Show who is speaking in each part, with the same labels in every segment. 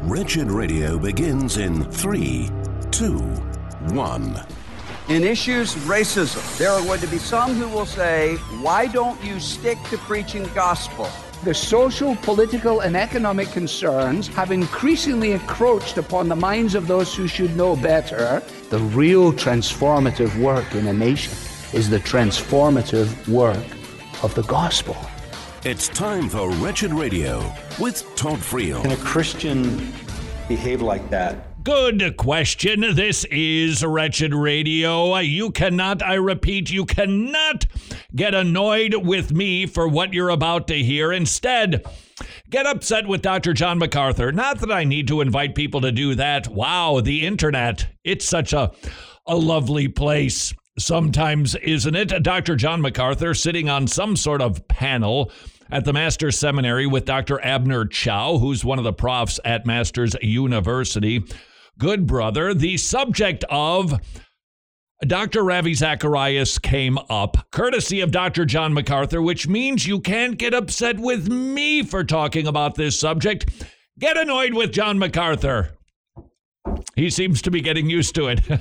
Speaker 1: Wretched Radio begins in 3, 2, 1.
Speaker 2: In issues of racism, there are going to be some who will say, why don't you stick to preaching the gospel?
Speaker 3: The social, political, and economic concerns have increasingly encroached upon the minds of those who should know better. The real transformative work in a nation is the transformative work of the gospel.
Speaker 1: It's time for Wretched Radio with Todd Friel.
Speaker 4: Can a Christian behave like that?
Speaker 5: Good question. This is Wretched Radio. You cannot, I repeat, you cannot get annoyed with me for what you're about to hear. Instead, get upset with Dr. John MacArthur. Not that I need to invite people to do that. Wow, the internet. It's such a lovely place. Sometimes, isn't it? Dr. John MacArthur sitting on some sort of panel at the Masters Seminary with Dr. Abner Chou, who's one of the profs at Masters University. Good brother. The subject of Dr. Ravi Zacharias came up, courtesy of Dr. John MacArthur, which means you can't get upset with me for talking about this subject. Get annoyed with John MacArthur. He seems to be getting used to it.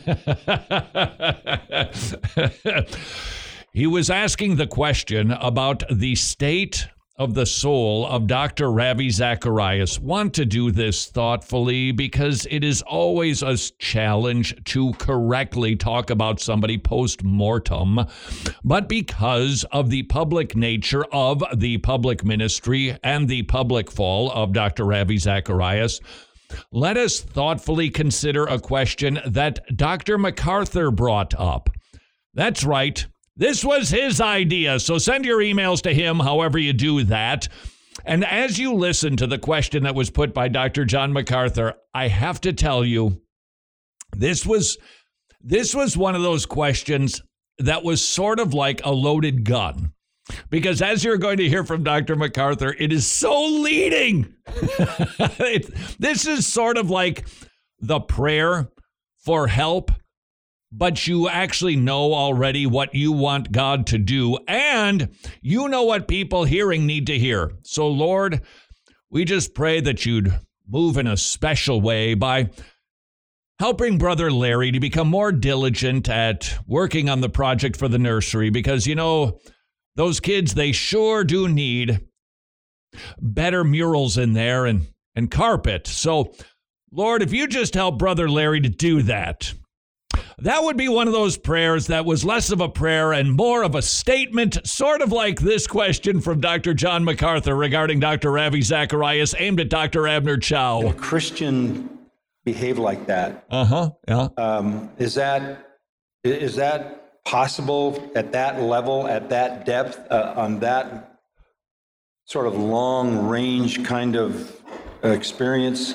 Speaker 5: He was asking the question about the state of the soul of Dr. Ravi Zacharias. Want to do this thoughtfully because it is always a challenge to correctly talk about somebody post-mortem, but because of the public nature of the public ministry and the public fall of Dr. Ravi Zacharias, let us thoughtfully consider a question that Dr. MacArthur brought up. That's right. This was his idea, so send your emails to him however you do that. And as you listen to the question that was put by Dr. John MacArthur, I have to tell you, this was one of those questions that was sort of like a loaded gun. Because as you're going to hear from Dr. MacArthur, it is so leading. This is sort of like the prayer for help, but you actually know already what you want God to do, and you know what people hearing need to hear. So, Lord, we just pray that you'd move in a special way by helping Brother Larry to become more diligent at working on the project for the nursery, because, you know, those kids, they sure do need better murals in there and carpet. So, Lord, if you just help Brother Larry to do that, that would be one of those prayers that was less of a prayer and more of a statement, sort of like this question from Dr. John MacArthur regarding Dr. Ravi Zacharias aimed at Dr. Abner Chou.
Speaker 4: Can a Christian behave like that?
Speaker 5: Yeah.
Speaker 4: Is that possible at that level, at that depth, on that sort of long range kind of experience?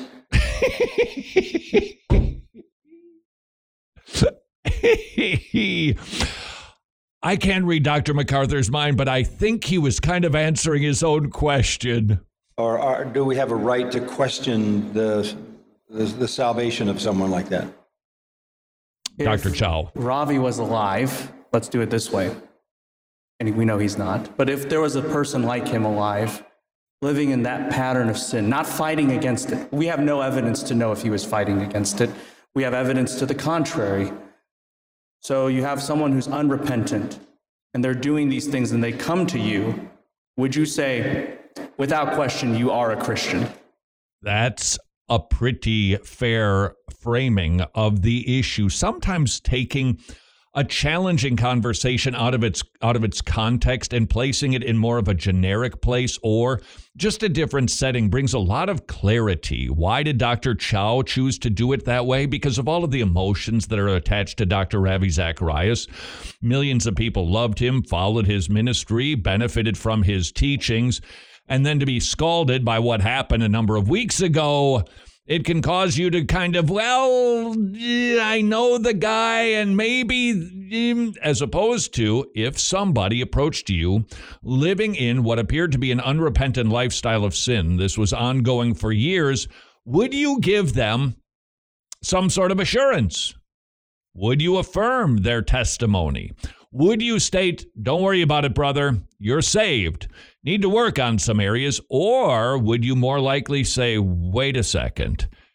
Speaker 5: I can't read Dr. MacArthur's mind, but I think he was kind of answering his own question.
Speaker 4: Or do we have a right to question the salvation of someone like that?
Speaker 5: Dr. Chou.
Speaker 6: Ravi was alive, let's do it this way, and we know he's not, but if there was a person like him alive, living in that pattern of sin, not fighting against it, we have no evidence to know if he was fighting against it. We have evidence to the contrary. So you have someone who's unrepentant, and they're doing these things, and they come to you. Would you say, without question, you are a Christian?
Speaker 5: That's a pretty fair framing of the issue, sometimes taking a challenging conversation out of its context and placing it in more of a generic place or just a different setting brings a lot of clarity. Why did Dr. Chou choose to do it that way? Because of all of the emotions that are attached to Dr. Ravi Zacharias. Millions of people loved him, followed his ministry, benefited from his teachings, and then to be scalded by what happened a number of weeks ago, it can cause you to kind of, well, I know the guy, and maybe, as opposed to if somebody approached you living in what appeared to be an unrepentant lifestyle of sin, this was ongoing for years, would you give them some sort of assurance? Would you affirm their testimony? Would you state, don't worry about it, brother, you're saved, need to work on some areas? Or would you more likely say, wait a second,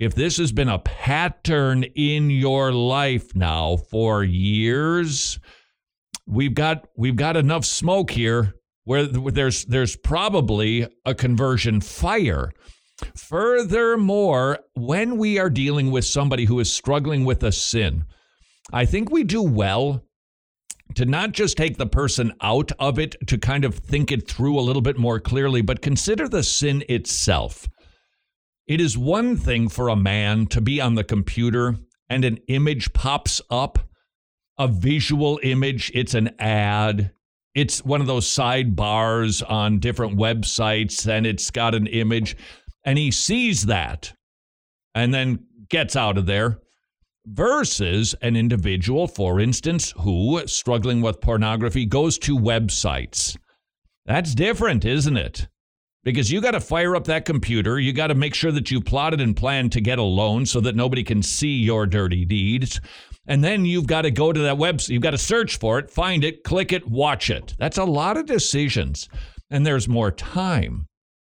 Speaker 5: if this has been a pattern in your life now for years, we've got enough smoke here where there's probably a conversion fire. Furthermore, when we are dealing with somebody who is struggling with a sin, I think we do well to not just take the person out of it, to kind of think it through a little bit more clearly, but consider the sin itself. It is one thing for a man to be on the computer and an image pops up, a visual image, it's an ad. It's one of those sidebars on different websites, and it's got an image, and he sees that and then gets out of there. Versus an individual, for instance, who, struggling with pornography, goes to websites. That's different, isn't it? Because you got to fire up that computer. You got to make sure that you plotted and planned to get a loan so that nobody can see your dirty deeds. And then you've got to go to that website. You've got to search for it, find it, click it, watch it. That's a lot of decisions. And there's more time.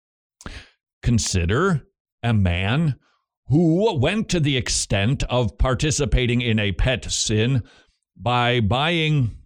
Speaker 5: Consider a man who went to the extent of participating in a pet sin by buying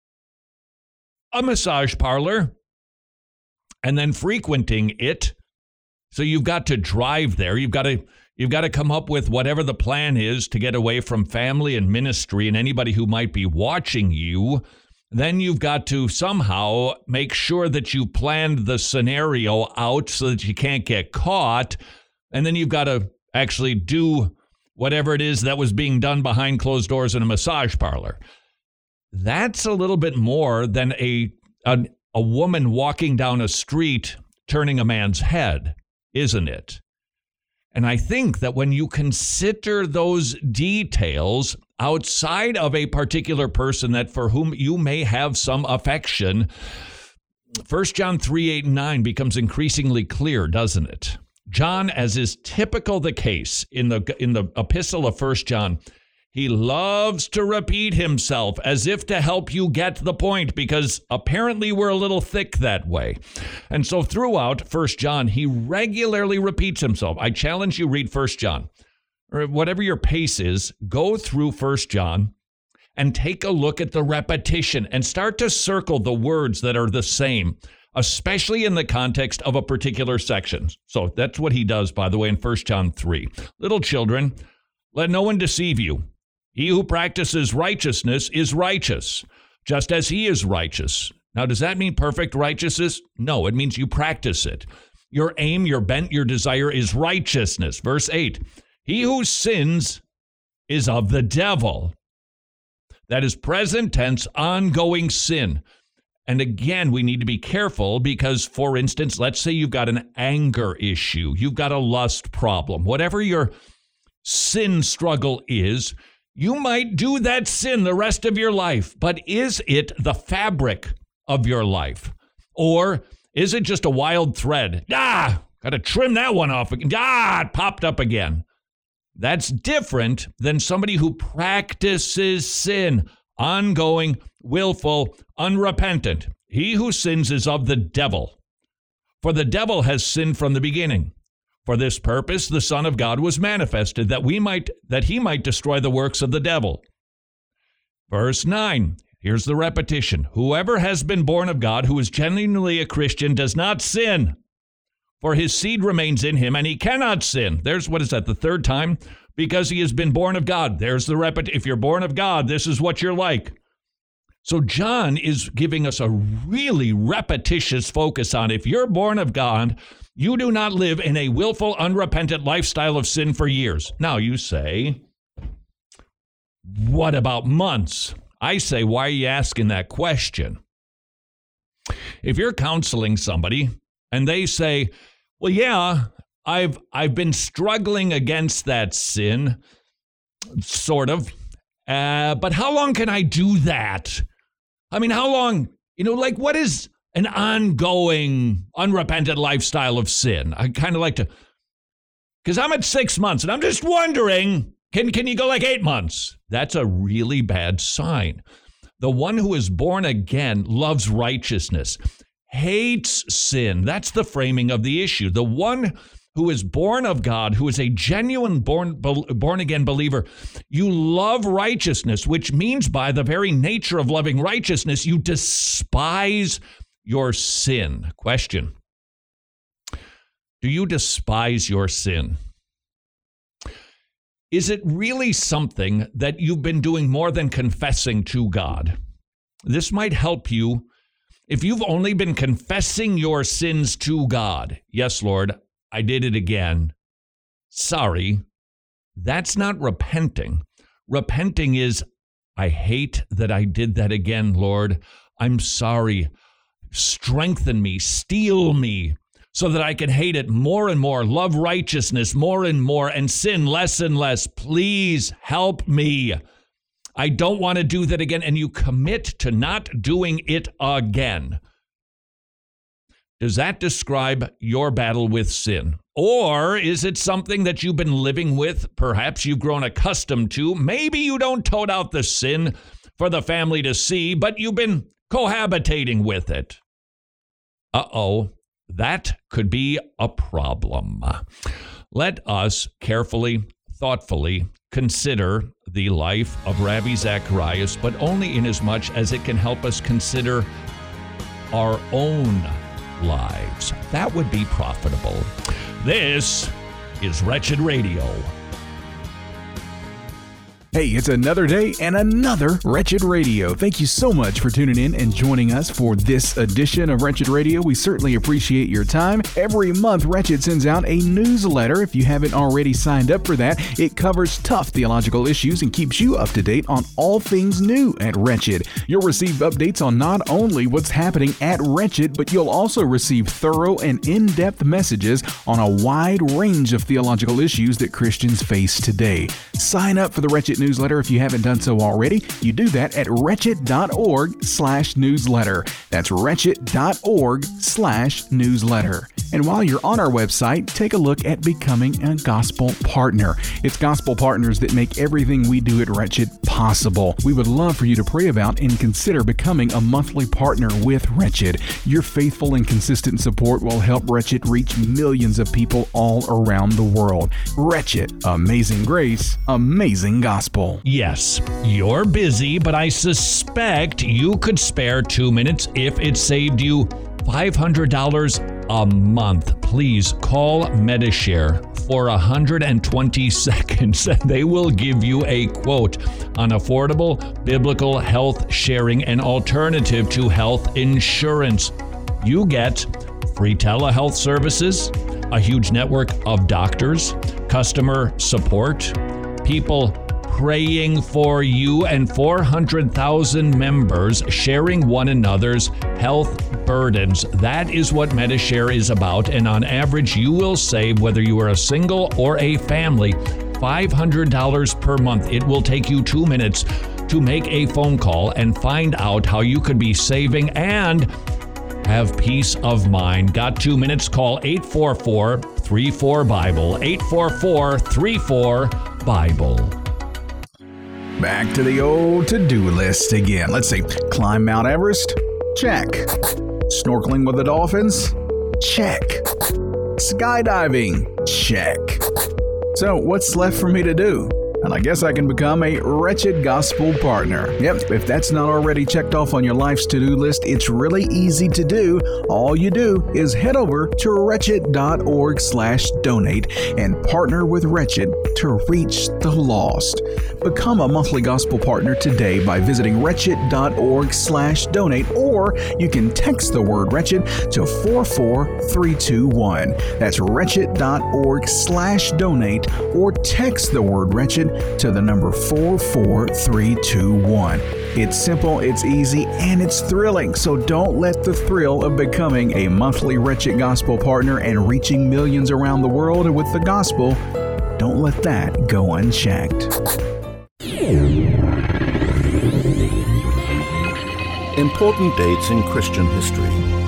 Speaker 5: a massage parlor and then frequenting it. So you've got to drive there. You've got to come up with whatever the plan is to get away from family and ministry and anybody who might be watching you. Then you've got to somehow make sure that you planned the scenario out so that you can't get caught. And then you've got to actually do whatever it is that was being done behind closed doors in a massage parlor. That's a little bit more than a woman walking down a street turning a man's head, isn't it? And I think that when you consider those details outside of a particular person that for whom you may have some affection, 1 John 3:8-9 becomes increasingly clear, doesn't it? John, as is typical the case in the epistle of 1 John, he loves to repeat himself as if to help you get the point, because apparently we're a little thick that way. And so throughout 1 John, he regularly repeats himself. I challenge you, read 1 John. Or whatever your pace is, go through 1 John and take a look at the repetition and start to circle the words that are the same, especially in the context of a particular section. So that's what he does, by the way, in 1 John 3. Little children, let no one deceive you. He who practices righteousness is righteous, just as he is righteous. Now, does that mean perfect righteousness? No, it means you practice it. Your aim, your bent, your desire is righteousness. Verse 8, he who sins is of the devil. That is present tense, ongoing sin. And again, we need to be careful because, for instance, let's say you've got an anger issue. You've got a lust problem. Whatever your sin struggle is, you might do that sin the rest of your life. But is it the fabric of your life? Or is it just a wild thread? Got to trim that one off again. It popped up again. That's different than somebody who practices sin, ongoing, willful, unrepentant. He who sins is of the devil. For the devil has sinned from the beginning. For this purpose, the Son of God was manifested, that he might destroy the works of the devil. Verse 9, here's the repetition. Whoever has been born of God, who is genuinely a Christian, does not sin. For his seed remains in him, and he cannot sin. There's, what is that, the third time? Because he has been born of God. There's the repetition. If you're born of God, this is what you're like. So John is giving us a really repetitious focus on if you're born of God, you do not live in a willful, unrepentant lifestyle of sin for years. Now you say, what about months? I say, why are you asking that question? If you're counseling somebody and they say, well, yeah, I've been struggling against that sin, sort of, but how long can I do that? I mean, how long, what is an ongoing, unrepentant lifestyle of sin? I kind of like to, because I'm at 6 months and I'm just wondering, can you go like 8 months? That's a really bad sign. The one who is born again loves righteousness, hates sin. That's the framing of the issue. The one who is born of God, who is a genuine born-again believer, you love righteousness, which means by the very nature of loving righteousness, you despise your sin. Question: do you despise your sin? Is it really something that you've been doing more than confessing to God? This might help you if you've only been confessing your sins to God. Yes, Lord, I did it again. Sorry. That's not repenting. Repenting is, I hate that I did that again, Lord. I'm sorry. Strengthen me, steel me, so that I can hate it more and more, love righteousness more and more, and sin less and less. Please help me. I don't want to do that again. And you commit to not doing it again. Does that describe your battle with sin? Or is it something that you've been living with? Perhaps you've grown accustomed to. Maybe you don't tote out the sin for the family to see, but you've been cohabitating with it. Uh-oh. That could be a problem. Let us carefully, thoughtfully consider the life of Ravi Zacharias, but only inasmuch as it can help us consider our own lives. That would be profitable. This is Wretched Radio.
Speaker 7: Hey, it's another day and another Wretched Radio. Thank you so much for tuning in and joining us for this edition of Wretched Radio. We certainly appreciate your time. Every month, Wretched sends out a newsletter. If you haven't already signed up for that, it covers tough theological issues and keeps you up to date on all things new at Wretched. You'll receive updates on not only what's happening at Wretched, but you'll also receive thorough and in-depth messages on a wide range of theological issues that Christians face today. Sign up for the Wretched newsletter if you haven't done so already. You do that at wretched.org/newsletter. That's wretched.org/newsletter. And while you're on our website, take a look at becoming a gospel partner. It's gospel partners that make everything we do at Wretched possible. We would love for you to pray about and consider becoming a monthly partner with Wretched. Your faithful and consistent support will help Wretched reach millions of people all around the world. Wretched, amazing grace, amazing gospel.
Speaker 5: Yes, you're busy, but I suspect you could spare 2 minutes if it saved you $500 a month. Please call Medishare for 120 seconds. They will give you a quote on affordable biblical health sharing, an alternative to health insurance. You get free telehealth services, a huge network of doctors, customer support, people praying for you, and 400,000 members sharing one another's health burdens. That is what Medishare is about, and on average, you will save, whether you are a single or a family, $500 per month. It will take you 2 minutes to make a phone call and find out how you could be saving and have peace of mind. Got 2 minutes? Call 844-34-BIBLE, 844-34-BIBLE.
Speaker 7: Back to the old to-do list again. Let's see. Climb Mount Everest? Check. Snorkeling with the dolphins? Check. Skydiving? Check. So what's left for me to do? And I guess I can become a Wretched Gospel Partner. Yep, if that's not already checked off on your life's to-do list, it's really easy to do. All you do is head over to wretched.org/donate and partner with Wretched to reach the lost. Become a monthly gospel partner today by visiting wretched.org/donate, or you can text the word Wretched to 44321. That's wretched.org/donate, or text the word Wretched to the number 44321. It's simple, it's easy, and it's thrilling. So don't let the thrill of becoming a monthly Wretched Gospel Partner and reaching millions around the world with the gospel, don't let that go unchecked.
Speaker 1: Important dates in Christian history.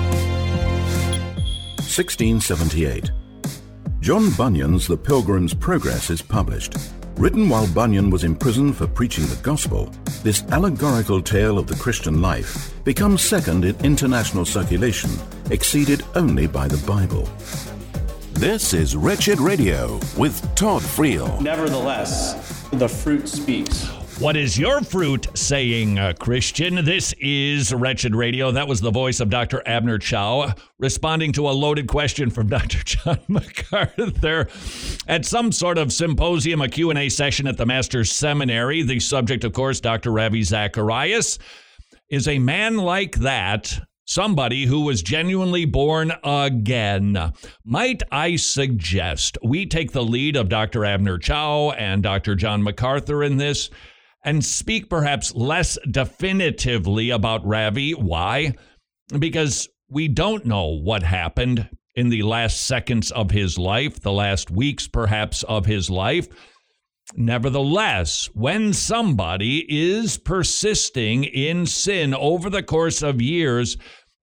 Speaker 1: 1678. John Bunyan's The Pilgrim's Progress is published. Written while Bunyan was imprisoned for preaching the gospel, this allegorical tale of the Christian life becomes second in international circulation, exceeded only by the Bible. This is Wretched Radio with Todd Friel.
Speaker 6: Nevertheless, the fruit speaks.
Speaker 5: What is your fruit saying, Christian? This is Wretched Radio. That was the voice of Dr. Abner Chou responding to a loaded question from Dr. John MacArthur at some sort of symposium, a Q&A session at the Master's Seminary. The subject, of course, Dr. Ravi Zacharias. Is a man like that somebody who was genuinely born again? Might I suggest we take the lead of Dr. Abner Chou and Dr. John MacArthur in this and speak perhaps less definitively about Ravi. Why? Because we don't know what happened in the last seconds of his life, the last weeks perhaps of his life. Nevertheless, when somebody is persisting in sin over the course of years,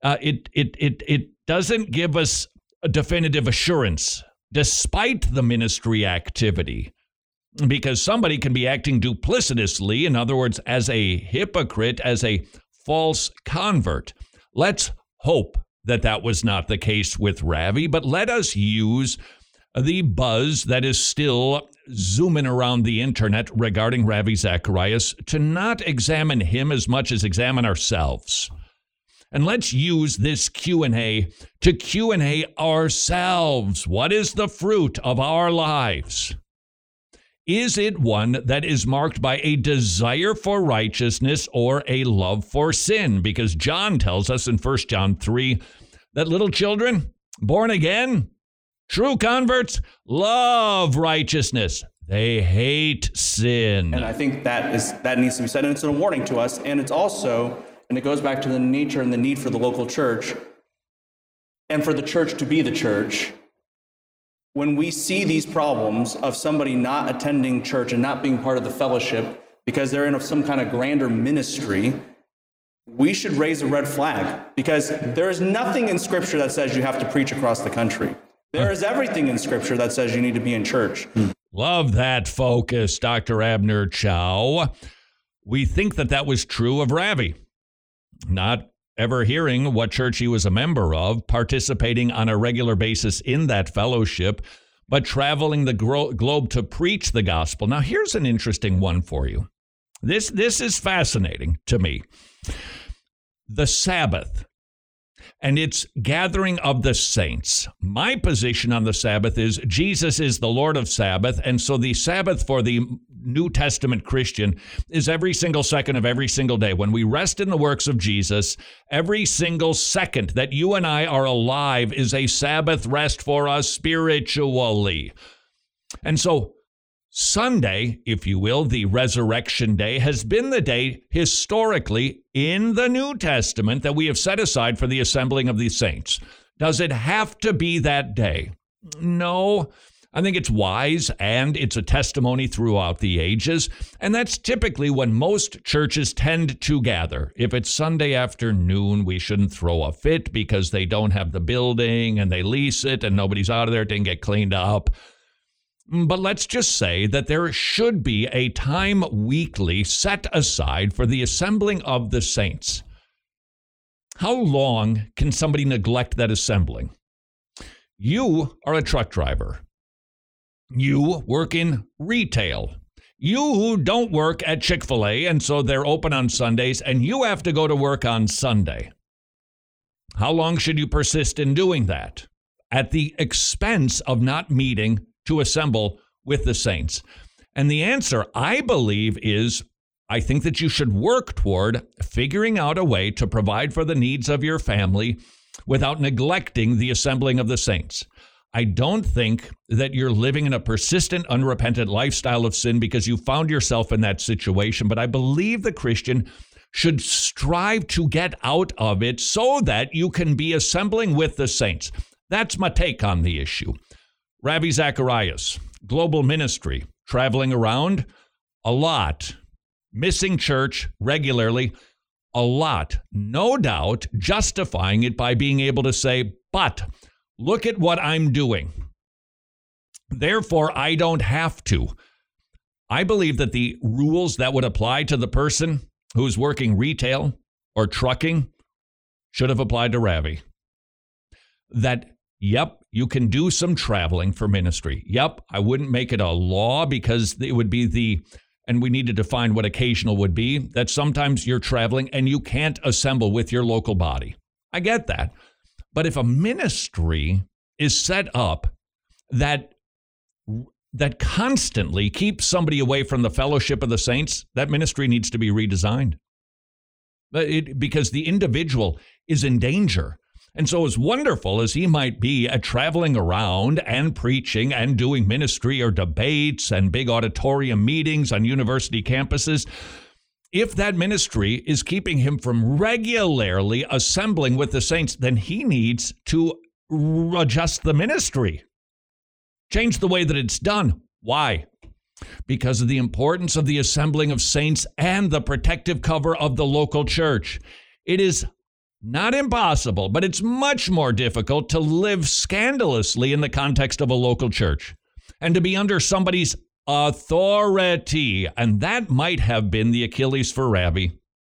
Speaker 5: it doesn't give us a definitive assurance, despite the ministry activity. Because somebody can be acting duplicitously, in other words, as a hypocrite, as a false convert. Let's hope that that was not the case with Ravi, but let us use the buzz that is still zooming around the internet regarding Ravi Zacharias to not examine him as much as examine ourselves. And let's use this Q&A to Q&A ourselves. What is the fruit of our lives? Is it one that is marked by a desire for righteousness or a love for sin? Because John tells us in 1 John 3 that little children, born again, true converts, love righteousness. They hate sin.
Speaker 6: And I think that needs to be said, and it's a warning to us, and it's also, and it goes back to the nature and the need for the local church and for the church to be the church. When we see these problems of somebody not attending church and not being part of the fellowship because they're in some kind of grander ministry, we should raise a red flag, because there is nothing in Scripture that says you have to preach across the country. There is everything in Scripture that says you need to be in church.
Speaker 5: Love that focus, Dr. Abner Chou. We think that was true of Ravi. Not ever hearing what church he was a member of, participating on a regular basis in that fellowship, but traveling the globe to preach the gospel. Now, here's an interesting one for you. This is fascinating to me. The Sabbath and its gathering of the saints. My position on the Sabbath is Jesus is the Lord of Sabbath, and so the Sabbath for the New Testament Christian is every single second of every single day. When we rest in the works of Jesus, every single second that you and I are alive is a Sabbath rest for us spiritually. And so Sunday, if you will, the resurrection day, has been the day historically in the New Testament that we have set aside for the assembling of the saints. Does it have to be that day? No. I think it's wise, and it's a testimony throughout the ages, and that's typically when most churches tend to gather. If it's Sunday afternoon, we shouldn't throw a fit because they don't have the building and they lease it and nobody's out of there, it didn't get cleaned up. But let's just say that there should be a time weekly set aside for the assembling of the saints. How long can somebody neglect that assembling? You are a truck driver. You work in retail. You don't work at Chick-fil-A, and so they're open on Sundays, and you have to go to work on Sunday. How long should you persist in doing that? At the expense of not meeting to assemble with the saints? And the answer, I believe, is I think that you should work toward figuring out a way to provide for the needs of your family without neglecting the assembling of the saints. I don't think that you're living in a persistent, unrepentant lifestyle of sin because you found yourself in that situation, but I believe the Christian should strive to get out of it so that you can be assembling with the saints. That's my take on the issue. Ravi Zacharias, global ministry, traveling around a lot, missing church regularly, a lot, no doubt justifying it by being able to say, but look at what I'm doing. Therefore, I don't have to. I believe that the rules that would apply to the person who's working retail or trucking should have applied to Ravi. That Yep, you can do some traveling for ministry. Yep, I wouldn't make it a law because it would be and we need to define what occasional would be, that sometimes you're traveling and you can't assemble with your local body. I get that. But if a ministry is set up that constantly keeps somebody away from the fellowship of the saints, that ministry needs to be redesigned. Because the individual is in danger. And so as wonderful as he might be at traveling around and preaching and doing ministry or debates and big auditorium meetings on university campuses, if that ministry is keeping him from regularly assembling with the saints, then he needs to adjust the ministry. Change the way that it's done. Why? Because of the importance of the assembling of saints and the protective cover of the local church. It is not impossible, but it's much more difficult to live scandalously in the context of a local church and to be under somebody's authority. And that might have been the Achilles for Ravi.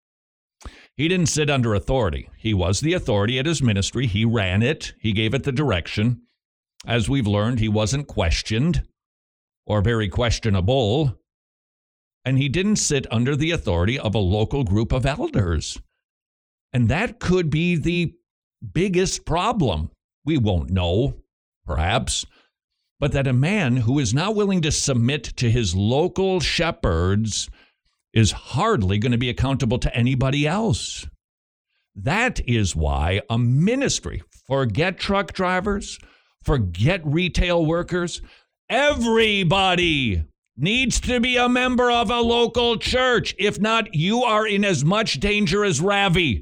Speaker 5: He didn't sit under authority. He was the authority at his ministry. He ran it. He gave it the direction. As we've learned, he wasn't questioned or very questionable. And he didn't sit under the authority of a local group of elders. And that could be the biggest problem. We won't know, perhaps, but that a man who is not willing to submit to his local shepherds is hardly going to be accountable to anybody else. That is why a ministry, forget truck drivers, forget retail workers, everybody needs to be a member of a local church. If not, you are in as much danger as Ravi.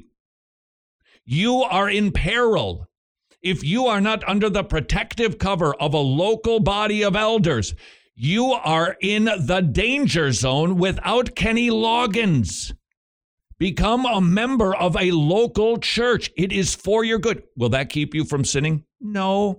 Speaker 5: You are in peril. If you are not under the protective cover of a local body of elders, you are in the danger zone without Kenny Loggins. Become a member of a local church. It is for your good. Will that keep you from sinning? No.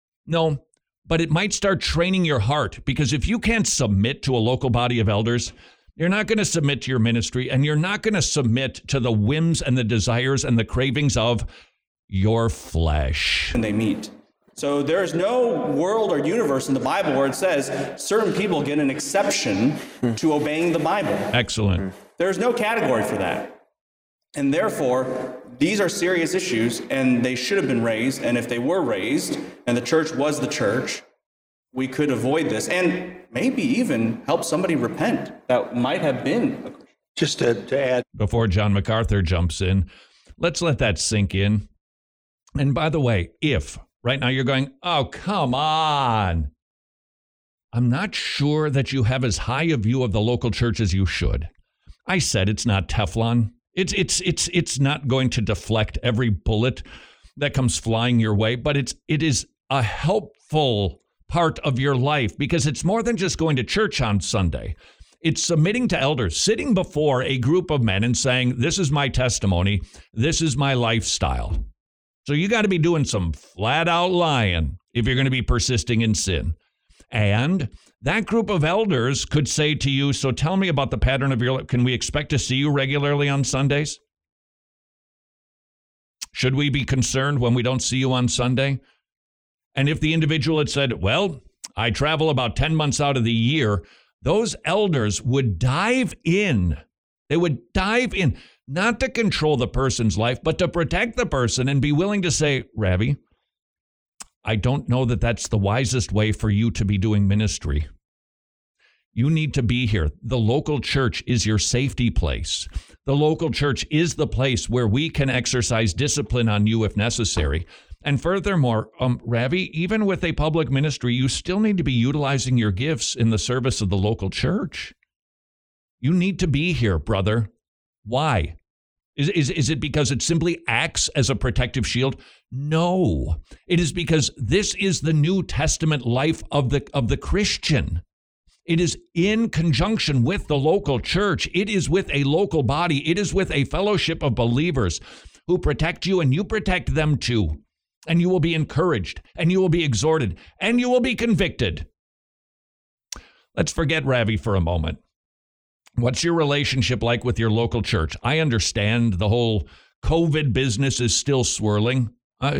Speaker 5: But it might start training your heart, because if you can't submit to a local body of elders, you're not going to submit to your ministry, and you're not going to submit to the whims and the desires and the cravings of your flesh.
Speaker 6: When they meet. So there's no world or universe in the Bible where it says certain people get an exception to obeying the Bible.
Speaker 5: Excellent.
Speaker 6: There's no category for that. And therefore, these are serious issues, and they should have been raised. And if they were raised, and the church was the church, we could avoid this and maybe even help somebody repent that might have been a Christian.
Speaker 4: Just to add.
Speaker 5: Before John MacArthur jumps in, let's let that sink in. And by the way, if right now you're going, oh, come on, I'm not sure that you have as high a view of the local church as you should. I said it's not Teflon. It's not going to deflect every bullet that comes flying your way, but it is a helpful part of your life, because it's more than just going to church on Sunday. It's submitting to elders, sitting before a group of men and saying, this is my testimony, this is my lifestyle. So you got to be doing some flat out lying if you're going to be persisting in sin. And that group of elders could say to you, so tell me about the pattern of your life. Can we expect to see you regularly on Sundays? Should we be concerned when we don't see you on Sunday? And if the individual had said, well, I travel about 10 months out of the year, those elders would dive in. They would dive in, not to control the person's life, but to protect the person and be willing to say, Ravi, I don't know that that's the wisest way for you to be doing ministry. You need to be here. The local church is your safety place. The local church is the place where we can exercise discipline on you if necessary. And furthermore, Ravi, even with a public ministry, you still need to be utilizing your gifts in the service of the local church. You need to be here, brother. Why? Is it because it simply acts as a protective shield? No. It is because this is the New Testament life of the Christian. It is in conjunction with the local church. It is with a local body. It is with a fellowship of believers who protect you, and you protect them too. And you will be encouraged, and you will be exhorted, and you will be convicted. Let's forget Ravi for a moment. What's your relationship like with your local church? I understand the whole COVID business is still swirling. I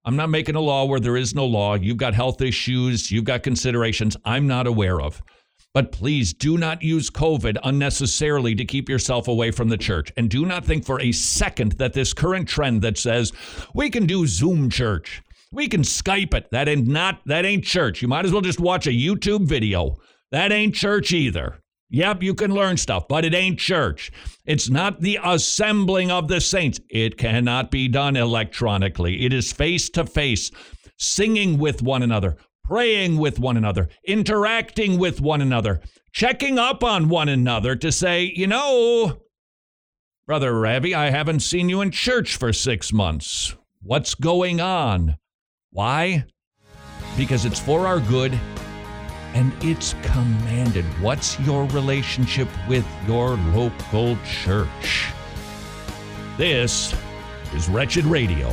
Speaker 5: I'm not making a law where there is no law. You've got health issues. You've got considerations I'm not aware of. But please do not use COVID unnecessarily to keep yourself away from the church. And do not think for a second that this current trend that says we can do Zoom church, we can Skype it, that ain't church. You might as well just watch a YouTube video. That ain't church either. Yep, you can learn stuff, but it ain't church. It's not the assembling of the saints. It cannot be done electronically. It is face to face, singing with one another, praying with one another, interacting with one another, checking up on one another to say, Brother Ravi, I haven't seen you in church for 6 months. What's going on? Why? Because it's for our good and it's commanded. What's your relationship with your local church? This is Wretched Radio.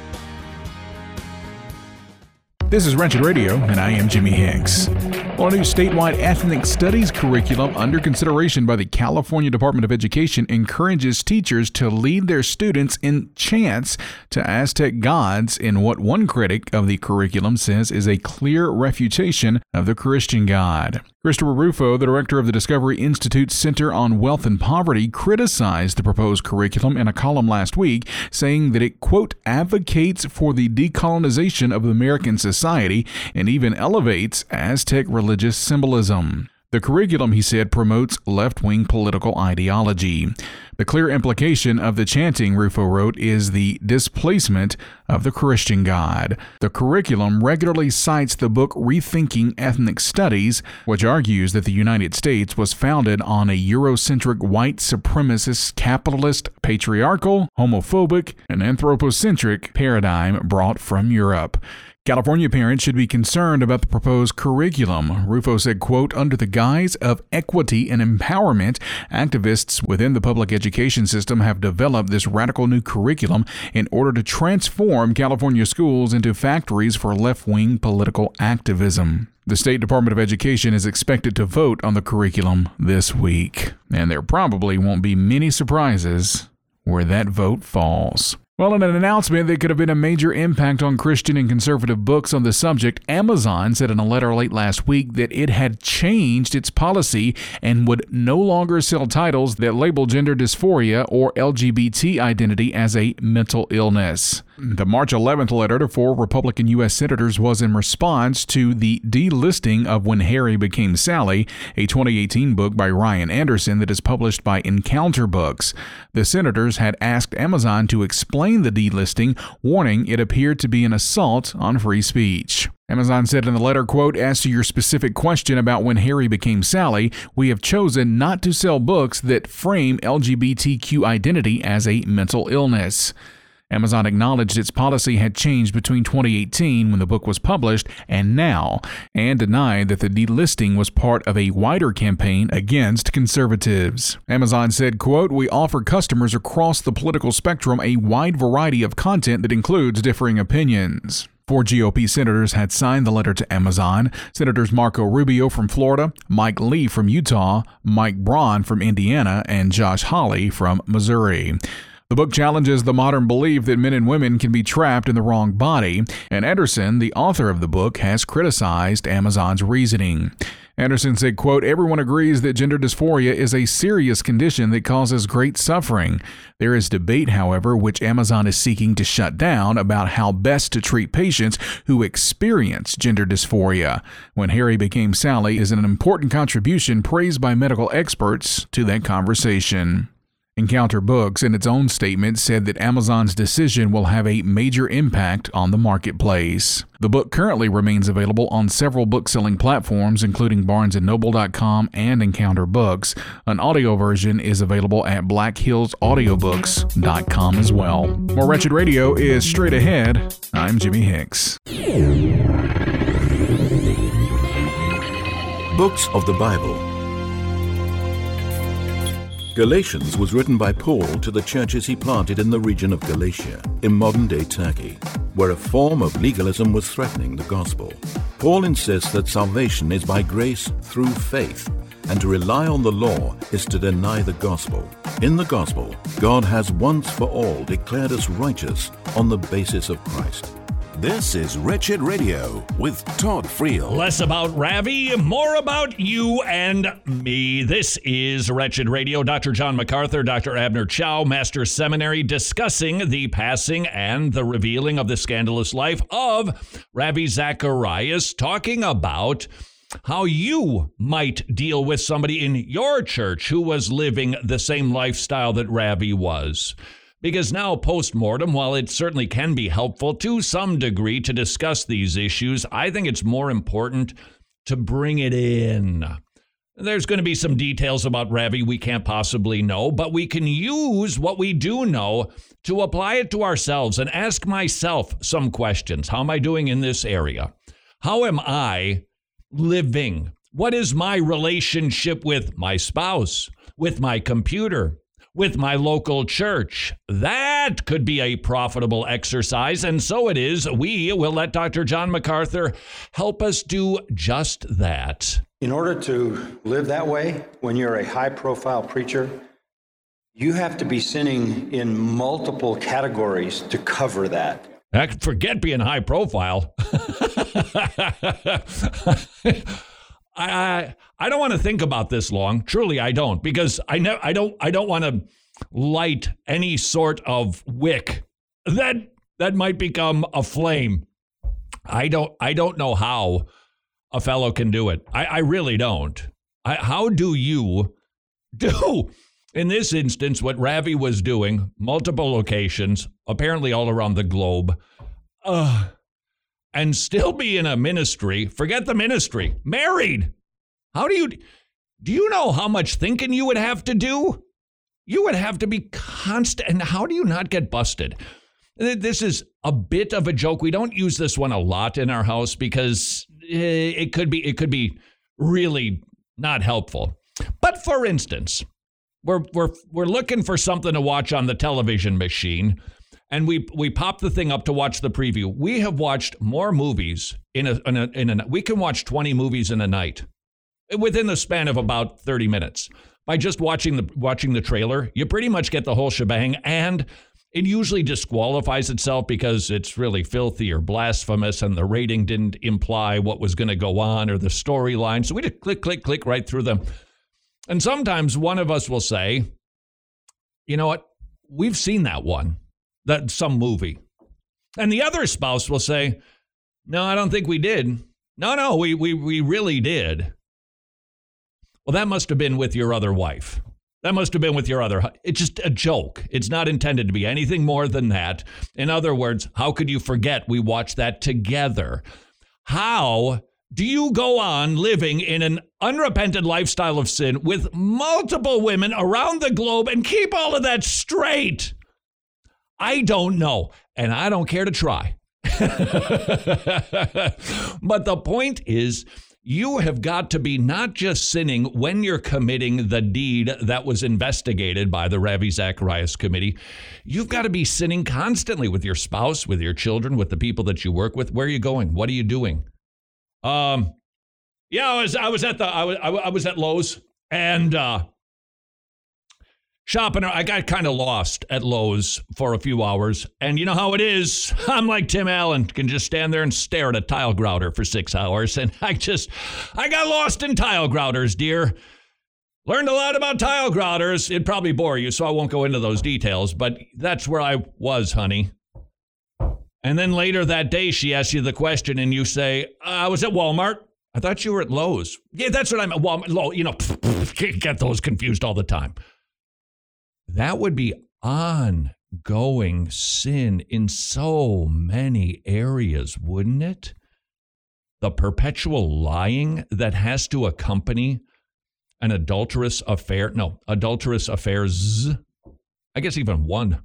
Speaker 7: This is Wretched Radio, and I am Jimmy Hicks. Well, a new statewide ethnic studies curriculum under consideration by the California Department of Education encourages teachers to lead their students in chants to Aztec gods in what one critic of the curriculum says is a clear refutation of the Christian God. Christopher Rufo, the director of the Discovery Institute Center on Wealth and Poverty, criticized the proposed curriculum in a column last week, saying that it, quote, advocates for the decolonization of American society and even elevates Aztec religious symbolism. The curriculum, he said, promotes left-wing political ideology. The clear implication of the chanting, Rufo wrote, is the displacement of the Christian God. The curriculum regularly cites the book Rethinking Ethnic Studies, which argues that the United States was founded on a Eurocentric white supremacist, capitalist, patriarchal, homophobic, and anthropocentric paradigm brought from Europe. California parents should be concerned about the proposed curriculum. Rufo said, quote, under the guise of equity and empowerment, activists within the public education system have developed this radical new curriculum in order to transform California schools into factories for left-wing political activism. The State Department of Education is expected to vote on the curriculum this week, and there probably won't be many surprises where that vote falls. Well, in an announcement that could have been a major impact on Christian and conservative books on the subject, Amazon said in a letter late last week that it had changed its policy and would no longer sell titles that label gender dysphoria or LGBT identity as a mental illness. The March 11th letter to 4 Republican U.S. senators was in response to the delisting of When Harry Became Sally, a 2018 book by Ryan Anderson that is published by Encounter Books. The senators had asked Amazon to explain the delisting, warning it appeared to be an assault on free speech. Amazon said in the letter, quote, as to your specific question about When Harry Became Sally, we have chosen not to sell books that frame LGBTQ identity as a mental illness. Amazon acknowledged its policy had changed between 2018, when the book was published, and now, and denied that the delisting was part of a wider campaign against conservatives. Amazon said, quote, we offer customers across the political spectrum a wide variety of content that includes differing opinions. 4 GOP senators had signed the letter to Amazon. Senators Marco Rubio from Florida, Mike Lee from Utah, Mike Braun from Indiana, and Josh Hawley from Missouri. The book challenges the modern belief that men and women can be trapped in the wrong body, and Anderson, the author of the book, has criticized Amazon's reasoning. Anderson said, quote, everyone agrees that gender dysphoria is a serious condition that causes great suffering. There is debate, however, which Amazon is seeking to shut down about how best to treat patients who experience gender dysphoria. When Harry Became Sally is an important contribution praised by medical experts to that conversation. Encounter Books, in its own statement, said that Amazon's decision will have a major impact on the marketplace. The book currently remains available on several book-selling platforms, including BarnesandNoble.com and Encounter Books. An audio version is available at BlackHillsAudiobooks.com as well. More Wretched Radio is straight ahead. I'm Jimmy Hicks.
Speaker 1: Books of the Bible. Galatians was written by Paul to the churches he planted in the region of Galatia, in modern-day Turkey, where a form of legalism was threatening the gospel. Paul insists that salvation is by grace through faith, and to rely on the law is to deny the gospel. In the gospel, God has once for all declared us righteous on the basis of Christ. This is Wretched Radio with Todd Friel.
Speaker 5: Less about Ravi, more about you and me. This is Wretched Radio. Dr. John MacArthur, Dr. Abner Chow, Master Seminary, discussing the passing and the revealing of the scandalous life of Ravi Zacharias, talking about how you might deal with somebody in your church who was living the same lifestyle that Ravi was. Because now, post-mortem, while it certainly can be helpful to some degree to discuss these issues, I think it's more important to bring it in. There's going to be some details about Ravi we can't possibly know, but we can use what we do know to apply it to ourselves and ask myself some questions. How am I doing in this area? How am I living? What is my relationship with my spouse, with my computer, with my local church? That could be a profitable exercise, and so it is. We will let Dr. John MacArthur help us do just that.
Speaker 4: In order to live that way, when you're a high-profile preacher, you have to be sinning in multiple categories to cover that.
Speaker 5: Heck, forget being high profile. I don't want to think about this long. Truly, I don't, because I don't want to light any sort of wick that might become a flame. I don't know how a fellow can do it. I really don't. How do you do, in this instance, what Ravi was doing, multiple locations, apparently all around the globe, and still be in a ministry? Forget the ministry. Married. Do you know how much thinking you would have to do? You would have to be constant. And how do you not get busted? This is a bit of a joke. We don't use this one a lot in our house because it could be really not helpful. But for instance, we're looking for something to watch on the television machine, and we pop the thing up to watch the preview. We have watched more movies we can watch 20 movies in a night within the span of about 30 minutes. By just watching the trailer, you pretty much get the whole shebang, and it usually disqualifies itself because it's really filthy or blasphemous and the rating didn't imply what was going to go on or the storyline. So we just click right through them. And sometimes one of us will say, you know what, we've seen that some movie. And the other spouse will say, no, I don't think we did. No, we really did. Well, that must have been with your other wife. That must have been with your other. It's just a joke. It's not intended to be anything more than that. In other words, how could you forget we watched that together? How do you go on living in an unrepentant lifestyle of sin with multiple women around the globe and keep all of that straight? I don't know, and I don't care to try. But the point is, you have got to be not just sinning when you're committing the deed that was investigated by the Ravi Zacharias Committee. You've got to be sinning constantly with your spouse, with your children, with the people that you work with. Where are you going? What are you doing? I was at Lowe's and shopping. I got kind of lost at Lowe's for a few hours. And you know how it is. I'm like Tim Allen, can just stand there and stare at a tile grouter for 6 hours. And I got lost in tile grouters, dear. Learned a lot about tile grouters. It'd probably bore you, so I won't go into those details. But that's where I was, honey. And then later that day, she asks you the question and you say, I was at Walmart. I thought you were at Lowe's. Yeah, that's what I'm at Walmart. Get those confused all the time. That would be ongoing sin in so many areas, wouldn't it? The perpetual lying that has to accompany an adulterous affair. No, adulterous affairs. I guess even one.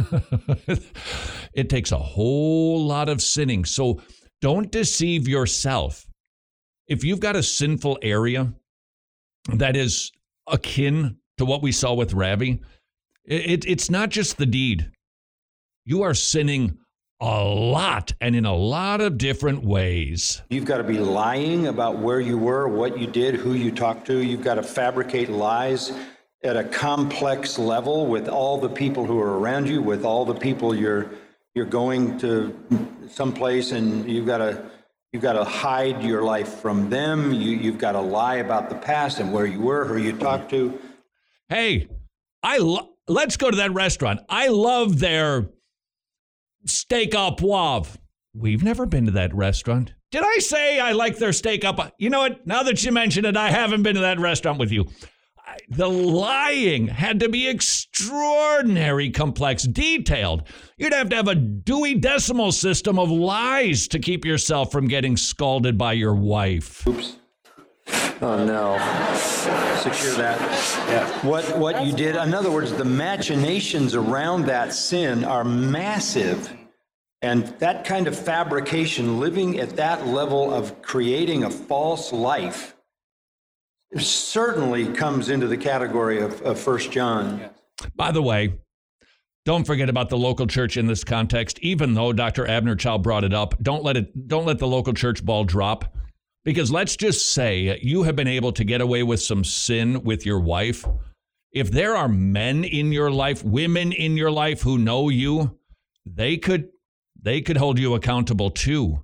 Speaker 5: It takes a whole lot of sinning. So don't deceive yourself. If you've got a sinful area that is akin to what we saw with Ravi, it's not just the deed. You are sinning a lot and in a lot of different ways.
Speaker 4: You've got to be lying about where you were, what you did, who you talked to. You've got to fabricate lies at a complex level with all the people who are around you, with all the people you're you're going to someplace and you've got to hide your life from them. You've got to lie about the past and where you were, who you talked to.
Speaker 5: Hey, let's go to that restaurant. I love their steak au poivre. We've never been to that restaurant. Did I say I like their steak au poivre? You know what? Now that you mention it, I haven't been to that restaurant with you. The lying had to be extraordinary, complex, detailed. You'd have to have a Dewey Decimal System of lies to keep yourself from getting scalded by your wife.
Speaker 4: Oops.
Speaker 8: Oh, no.
Speaker 4: Secure that. Yeah. What you did, in other words, the machinations around that sin are massive. And that kind of fabrication, living at that level of creating a false life, certainly comes into the category of 1 John.
Speaker 5: By the way, don't forget about the local church in this context. Even though Dr. Abner Chao brought it up, don't let the local church ball drop. Because let's just say you have been able to get away with some sin with your wife. If there are men in your life, women in your life who know you, they could hold you accountable too.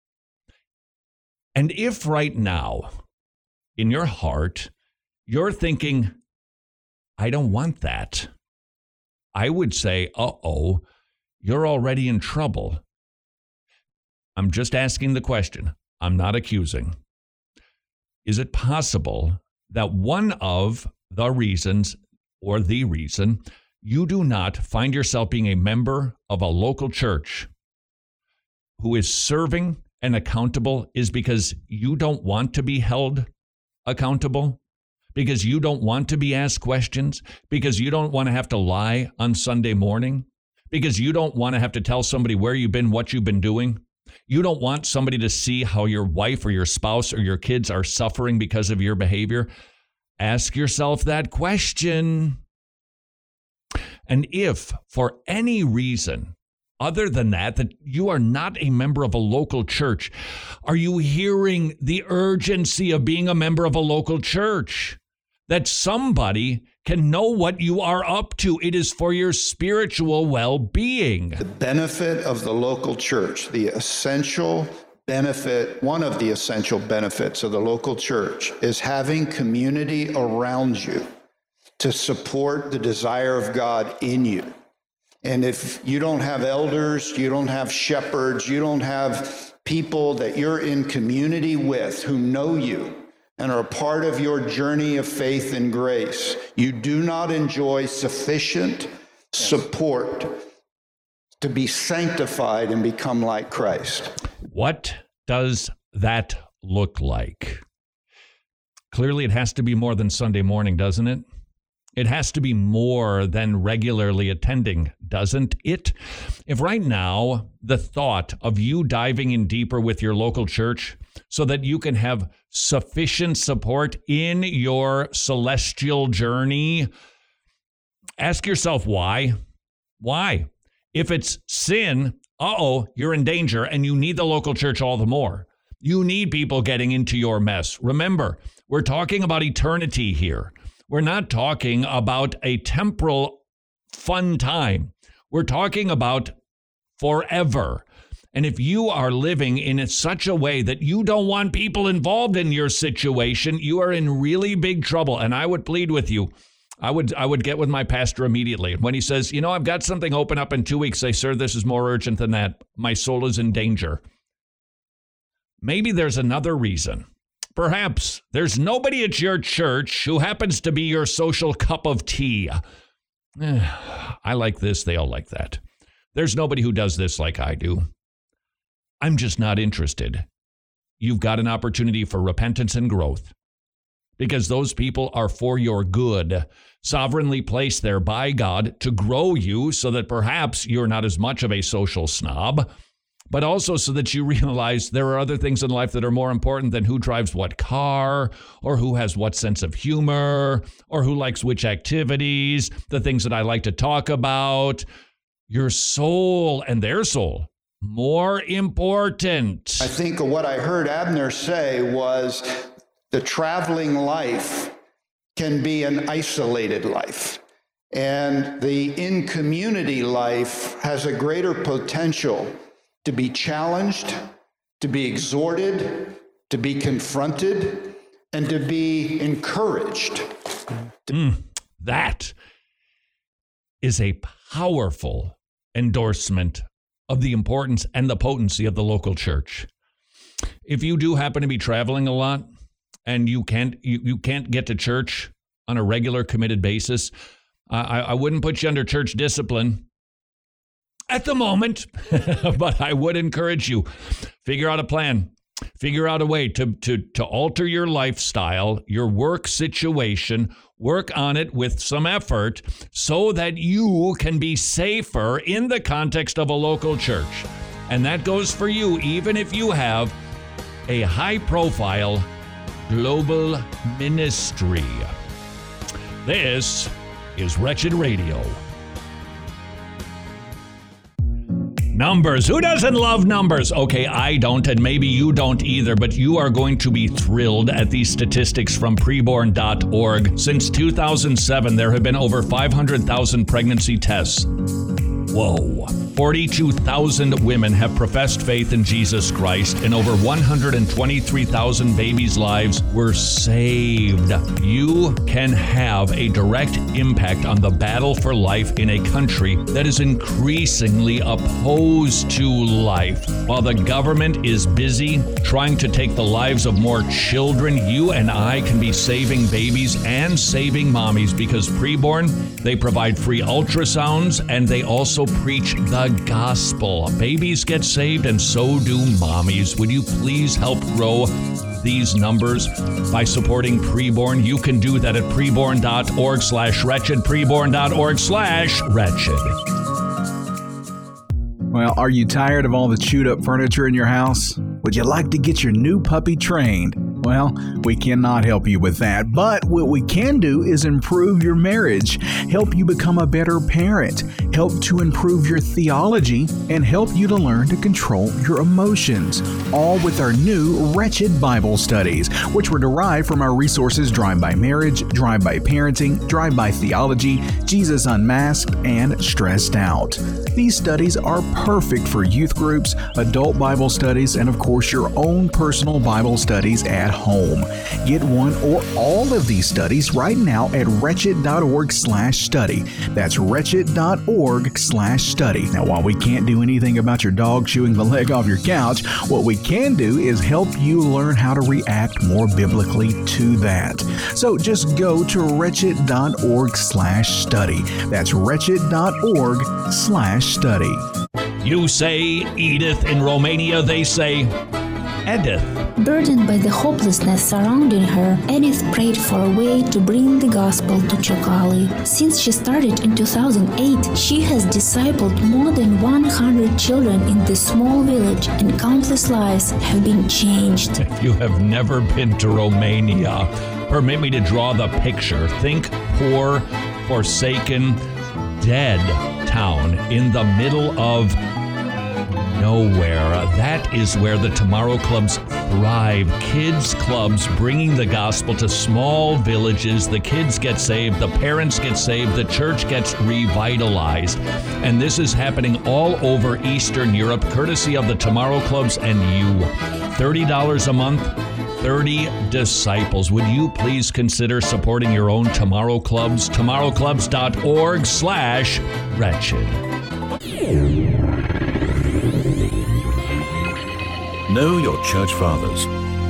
Speaker 5: And if right now, in your heart, you're thinking, I don't want that, I would say, you're already in trouble. I'm just asking the question. I'm not accusing. Is it possible that one of the reasons, or the reason, you do not find yourself being a member of a local church who is serving and accountable is because you don't want to be held accountable, because you don't want to be asked questions, because you don't want to have to lie on Sunday morning, because you don't want to have to tell somebody where you've been, what you've been doing? You don't want somebody to see how your wife or your spouse or your kids are suffering because of your behavior? Ask yourself that question. And if for any reason other than that you are not a member of a local church, are you hearing the urgency of being a member of a local church? That somebody can know what you are up to. It is for your spiritual well-being.
Speaker 9: The benefit of the local church, the essential benefit, one of the essential benefits of the local church is having community around you to support the desire of God in you. And if you don't have elders, you don't have shepherds, you don't have people that you're in community with who know you and are a part of your journey of faith and grace, you do not enjoy sufficient support to be sanctified and become like Christ.
Speaker 5: What does that look like? Clearly, it has to be more than Sunday morning, doesn't it? It has to be more than regularly attending, doesn't it? If right now the thought of you diving in deeper with your local church so that you can have sufficient support in your celestial journey, ask yourself why. Why? If it's sin, you're in danger and you need the local church all the more. You need people getting into your mess. Remember, we're talking about eternity here. We're not talking about a temporal fun time. We're talking about forever. And if you are living in such a way that you don't want people involved in your situation, you are in really big trouble. And I would plead with you. I would get with my pastor immediately. When he says, I've got something open up in 2 weeks, say, sir, this is more urgent than that. My soul is in danger. Maybe there's another reason. Perhaps there's nobody at your church who happens to be your social cup of tea. I like this, they all like that. There's nobody who does this like I do. I'm just not interested. You've got an opportunity for repentance and growth because those people are for your good, sovereignly placed there by God to grow you so that perhaps you're not as much of a social snob, but also so that you realize there are other things in life that are more important than who drives what car, or who has what sense of humor, or who likes which activities, the things that I like to talk about. Your soul and their soul, more important.
Speaker 9: I think what I heard Abner say was the traveling life can be an isolated life. And the in-community life has a greater potential to be challenged, to be exhorted, to be confronted, and to be encouraged.
Speaker 5: That is a powerful endorsement of the importance and the potency of the local church. If you do happen to be traveling a lot and you can't get to church on a regular committed basis, I wouldn't put you under church discipline at the moment, but I would encourage you, figure out a plan. Figure out a way to alter your lifestyle, your work situation, work on it with some effort so that you can be safer in the context of a local church. And that goes for you even if you have a high-profile global ministry. This is Wretched Radio. Numbers. Who doesn't love numbers? Okay, I don't, and maybe you don't either, but you are going to be thrilled at these statistics from preborn.org. Since 2007, there have been over 500,000 pregnancy tests. Whoa. 42,000 women have professed faith in Jesus Christ, and over 123,000 babies' lives were saved. You can have a direct impact on the battle for life in a country that is increasingly opposed to life. While the government is busy trying to take the lives of more children, you and I can be saving babies and saving mommies, because Preborn, they provide free ultrasounds and they also preach the gospel. Babies get saved and so do mommies. Would you please help grow these numbers by supporting Preborn? You can do that at preborn.org/wretched, preborn.org/wretched.
Speaker 7: Well, are you tired of all the chewed up furniture in your house? Would you like to get your new puppy trained? Well, we cannot help you with that, but what we can do is improve your marriage, help you become a better parent, help to improve your theology, and help you to learn to control your emotions, all with our new Wretched Bible Studies, which were derived from our resources Drive by Marriage, Drive by Parenting, Drive by Theology, Jesus Unmasked, and Stressed Out. These studies are perfect for youth groups, adult Bible studies, and of course your own personal Bible studies at home. Get one or all of these studies right now at wretched.org/study. That's wretched.org/study. Now, while we can't do anything about your dog chewing the leg off your couch, what we can do is help you learn how to react more biblically to that. So just go to wretched.org/study. That's wretched.org/study.
Speaker 5: You say Edith. In Romania, they say Edith.
Speaker 10: Burdened by the hopelessness surrounding her, Edith prayed for a way to bring the gospel to Ciocăli. Since she started in 2008, she has discipled more than 100 children in this small village, and countless lives have been changed.
Speaker 5: If you have never been to Romania, permit me to draw the picture. Think poor, forsaken, dead town in the middle of nowhere. That is where the Tomorrow Clubs thrive. Kids clubs bringing the gospel to small villages. The kids get saved, the parents get saved, the church gets revitalized. And this is happening all over Eastern Europe, courtesy of the Tomorrow Clubs and you. $30 a month, 30 disciples. Would you please consider supporting your own Tomorrow Clubs? tomorrowclubs.org/wretched.
Speaker 1: Know your church fathers.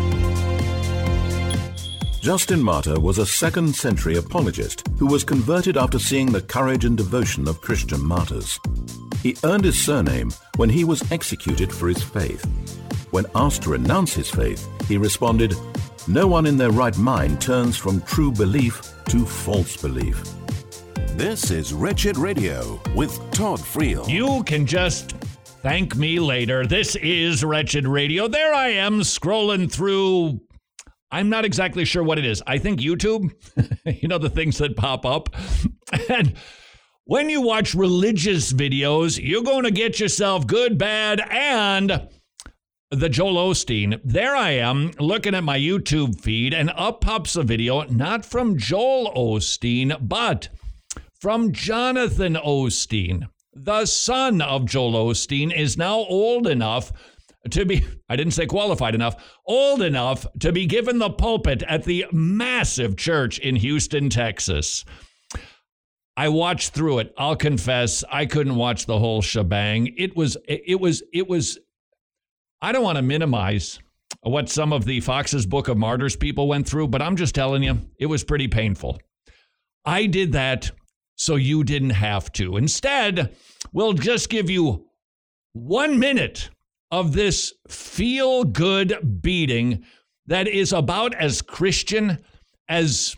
Speaker 1: Justin Martyr was a 2nd century apologist who was converted after seeing the courage and devotion of Christian martyrs. He earned his surname when he was executed for his faith. When asked to renounce his faith, he responded, "No one in their right mind turns from true belief to false belief."
Speaker 11: This is Wretched Radio with Todd Friel.
Speaker 5: You can just thank me later. This is Wretched Radio. There I am scrolling through. I'm not exactly sure what it is. I think YouTube, you know, the things that pop up. And when you watch religious videos, you're going to get yourself good, bad, and the Joel Osteen. There I am looking at my YouTube feed, and up pops a video, not from Joel Osteen, but from Jonathan Osteen. The son of Joel Osteen is now old enough to be, I didn't say qualified enough, old enough to be given the pulpit at the massive church in Houston, Texas. I watched through it. I'll confess, I couldn't watch the whole shebang. It was, I don't want to minimize what some of the Fox's Book of Martyrs people went through, but I'm just telling you, it was pretty painful. I did that so you didn't have to. Instead, we'll just give you 1 minute of this feel-good beating that is about as Christian as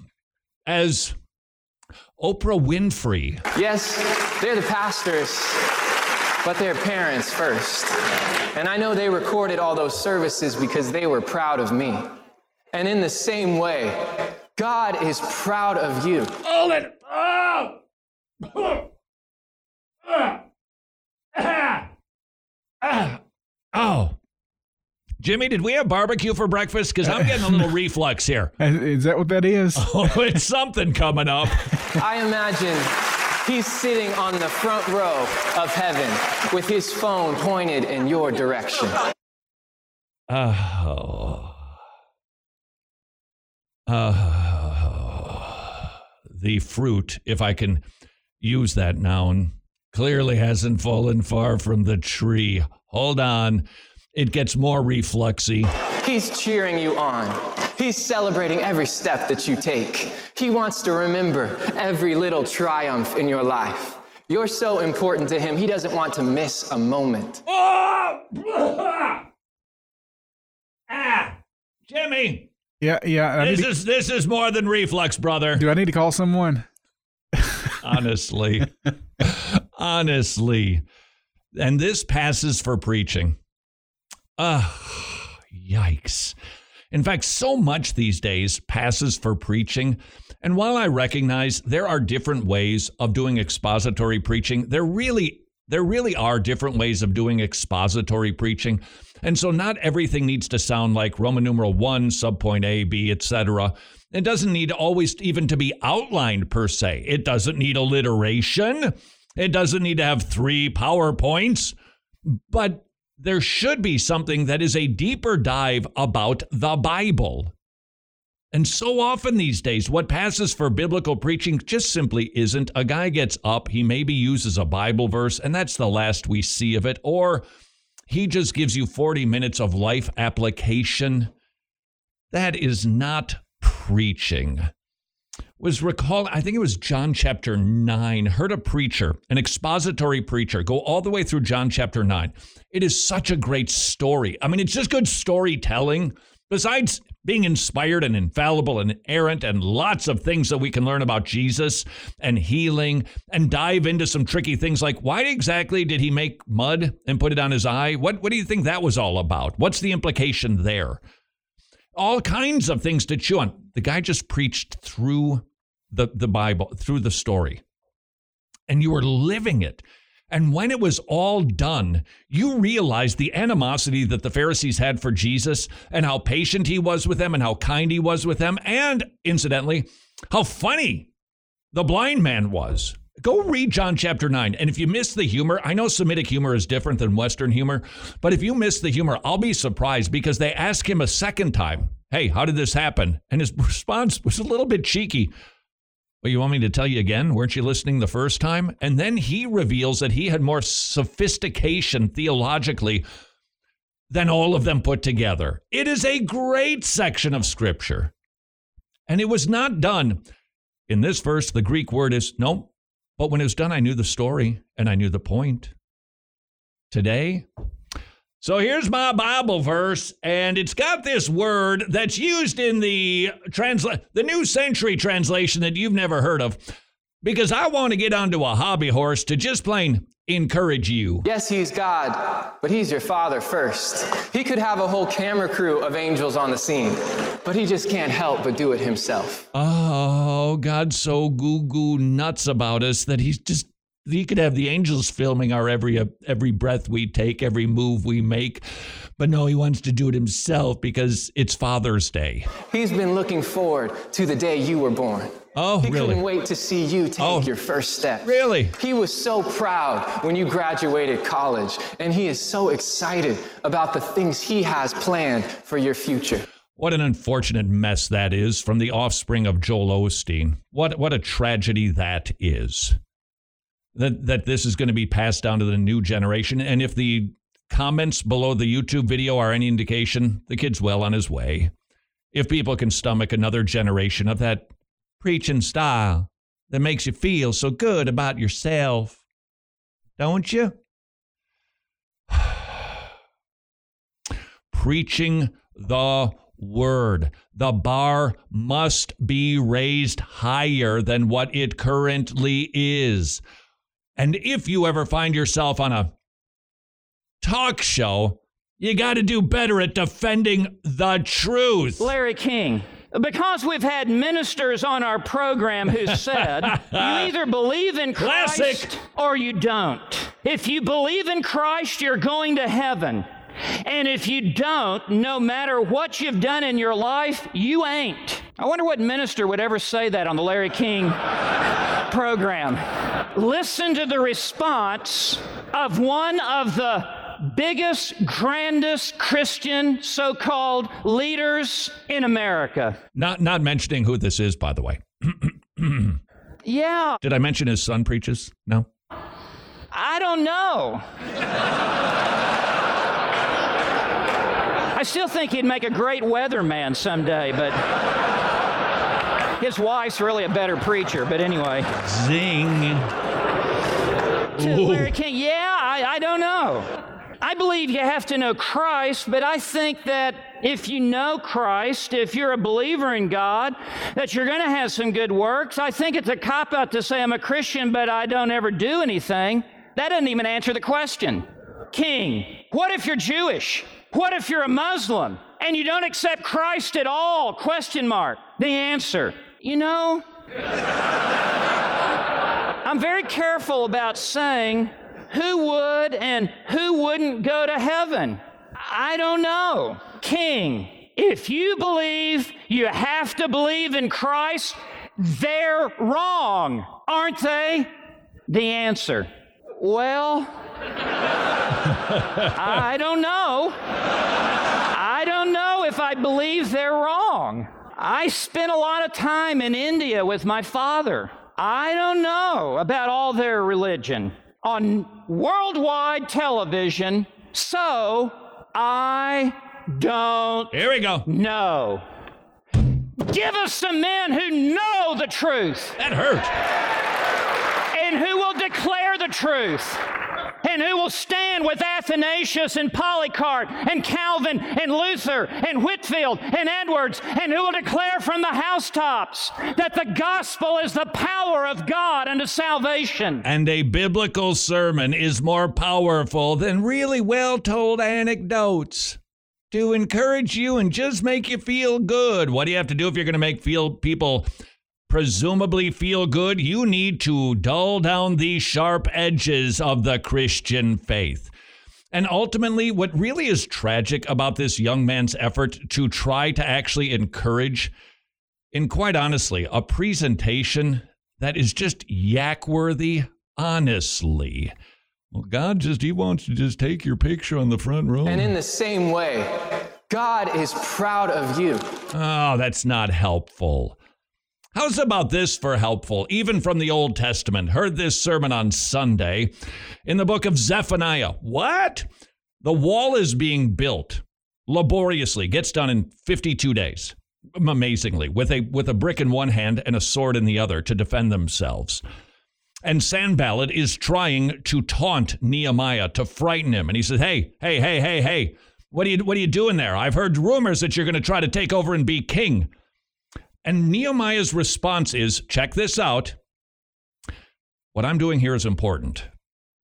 Speaker 5: Oprah Winfrey.
Speaker 8: Yes, they're the pastors, but they're parents first. And I know they recorded all those services because they were proud of me. And in the same way, God is proud of you.
Speaker 5: Hold it! Oh. Jimmy, did we have barbecue for breakfast? Because I'm getting a little reflux here.
Speaker 7: Is that what that is?
Speaker 5: Oh, it's something coming up.
Speaker 8: I imagine he's sitting on the front row of heaven with his phone pointed in your direction.
Speaker 5: The fruit, if I can use that noun, clearly hasn't fallen far from the tree. Hold on. It gets more refluxy.
Speaker 8: He's cheering you on. He's celebrating every step that you take. He wants to remember every little triumph in your life. You're so important to him, he doesn't want to miss a moment.
Speaker 5: Jimmy.
Speaker 7: Yeah.
Speaker 5: This is more than reflux, brother.
Speaker 7: Do I need to call someone?
Speaker 5: Honestly. And this passes for preaching. Yikes. In fact, so much these days passes for preaching. And while I recognize there are different ways of doing expository preaching, there really are different ways of doing expository preaching. And so not everything needs to sound like Roman numeral 1, subpoint A, B, etc. It doesn't need always even to be outlined per se. It doesn't need alliteration. It doesn't need to have 3 PowerPoints. But there should be something that is a deeper dive about the Bible. And so often these days, what passes for biblical preaching just simply isn't. A guy gets up, he maybe uses a Bible verse, and that's the last we see of it. Or he just gives you 40 minutes of life application. That is not preaching. I think it was John chapter 9, heard a preacher, an expository preacher, go all the way through John chapter 9. It is such a great story. I mean, it's just good storytelling. Besides being inspired and infallible and inerrant and lots of things that we can learn about Jesus and healing and dive into some tricky things like why exactly did he make mud and put it on his eye? What do you think that was all about? What's the implication there? All kinds of things to chew on. The guy just preached through the Bible, through the story. And you were living it. And when it was all done, you realized the animosity that the Pharisees had for Jesus and how patient he was with them and how kind he was with them. And incidentally, how funny the blind man was. Go read John chapter 9. And if you miss the humor, I know Semitic humor is different than Western humor, but if you miss the humor, I'll be surprised because they ask him a second time, hey, how did this happen? And his response was a little bit cheeky. Well, you want me to tell you again? Weren't you listening the first time? And then he reveals that he had more sophistication theologically than all of them put together. It is a great section of Scripture. And it was not done. In this verse, the Greek word is no. But when it was done, I knew the story and I knew the point. Today, so here's my Bible verse, and it's got this word that's used in the New Century Translation that you've never heard of, because I want to get onto a hobby horse to just plain encourage you.
Speaker 8: Yes, he's God, but he's your father first. He could have a whole camera crew of angels on the scene, but he just can't help but do it himself.
Speaker 5: Oh, God's so goo-goo nuts about us that he's just You could have the angels filming our every breath we take, every move we make. But no, he wants to do it himself because it's Father's Day.
Speaker 8: He's been looking forward to the day you were born.
Speaker 5: Oh,
Speaker 8: he
Speaker 5: really?
Speaker 8: couldn't wait to see you take your first step.
Speaker 5: Really?
Speaker 8: He was so proud when you graduated college, and he is so excited about the things he has planned for your future.
Speaker 5: What an unfortunate mess that is from the offspring of Joel Osteen. What a tragedy that is. That this is going to be passed down to the new generation. And if the comments below the YouTube video are any indication, the kid's well on his way. If people can stomach another generation of that preaching style that makes you feel so good about yourself, don't you? Preaching the word. The bar must be raised higher than what it currently is. And if you ever find yourself on a talk show, you got to do better at defending the truth.
Speaker 12: Larry King, because we've had ministers on our program who said, you either believe in Christ or you don't. If you believe in Christ, you're going to heaven. And if you don't, no matter what you've done in your life, you ain't. I wonder what minister would ever say that on the Larry King program. Listen to the response of one of the biggest, grandest Christian so-called leaders in America.
Speaker 5: Not mentioning who this is, by the way.
Speaker 12: Yeah.
Speaker 5: Did I mention his son preaches? No?
Speaker 12: I don't know. I still think he'd make a great weatherman someday, but his wife's really a better preacher. But anyway.
Speaker 5: Zing.
Speaker 12: To Larry King, I don't know. I believe you have to know Christ, but I think that if you know Christ, if you're a believer in God, that you're going to have some good works. I think it's a cop-out to say I'm a Christian, but I don't ever do anything. That doesn't even answer the question. King, what if you're Jewish? What if you're a Muslim and you don't accept Christ at all? Question mark. The answer, I'm very careful about saying who would and who wouldn't go to heaven. I don't know. King, if you believe you have to believe in Christ, they're wrong, aren't they? The answer, well, I don't know. I don't know if I believe they're wrong. I spent a lot of time in India with my father. I don't know about all their religion on worldwide television, so I don't
Speaker 5: Here we go.
Speaker 12: know. Give us some men who know the truth.
Speaker 5: That hurt.
Speaker 12: And who will declare the truth. And who will stand with Athanasius and Polycarp and Calvin and Luther and Whitfield and Edwards, and who will declare from the housetops that the gospel is the power of God unto salvation.
Speaker 5: And a biblical sermon is more powerful than really well-told anecdotes to encourage you and just make you feel good. What do you have to do if you're going to make people presumably feel good? You need to dull down the sharp edges of the Christian faith. And ultimately, what really is tragic about this young man's effort to try to actually encourage, and quite honestly, a presentation that is just yak-worthy, honestly. Well, God he wants to just take your picture on the front row.
Speaker 8: And in the same way, God is proud of you.
Speaker 5: Oh, that's not helpful. How's about this for helpful? Even from the Old Testament. Heard this sermon on Sunday in the book of Zephaniah. What? The wall is being built laboriously. Gets done in 52 days. Amazingly. With a brick in one hand and a sword in the other to defend themselves. And Sanballat is trying to taunt Nehemiah, to frighten him. And he says, hey, what are you doing there? I've heard rumors that you're going to try to take over and be king. And Nehemiah's response is, check this out. What I'm doing here is important.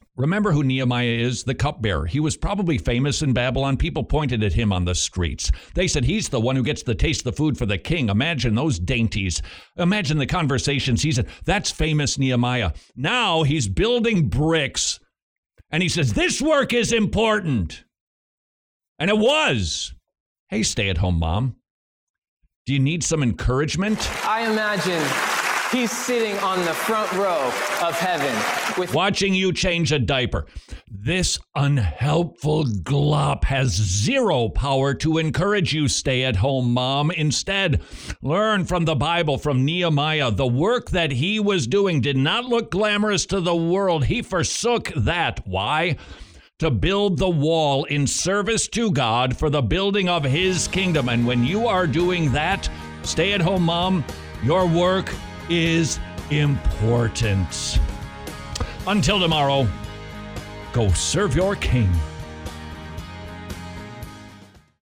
Speaker 5: Remember who Nehemiah is? The cupbearer. He was probably famous in Babylon. People pointed at him on the streets. They said, he's the one who gets to taste the food for the king. Imagine those dainties. Imagine the conversations. He said, that's famous Nehemiah. Now he's building bricks. And he says, this work is important. And it was. Hey, stay-at-home mom. Do you need some encouragement?
Speaker 8: I imagine he's sitting on the front row of heaven
Speaker 5: watching you change a diaper. This unhelpful glop has zero power to encourage you, stay-at-home mom. Instead, learn from the Bible, from Nehemiah. The work that he was doing did not look glamorous to the world. He forsook that. Why? To build the wall in service to God for the building of his kingdom. And when you are doing that, stay-at-home mom, your work is important. Until tomorrow, go serve your king.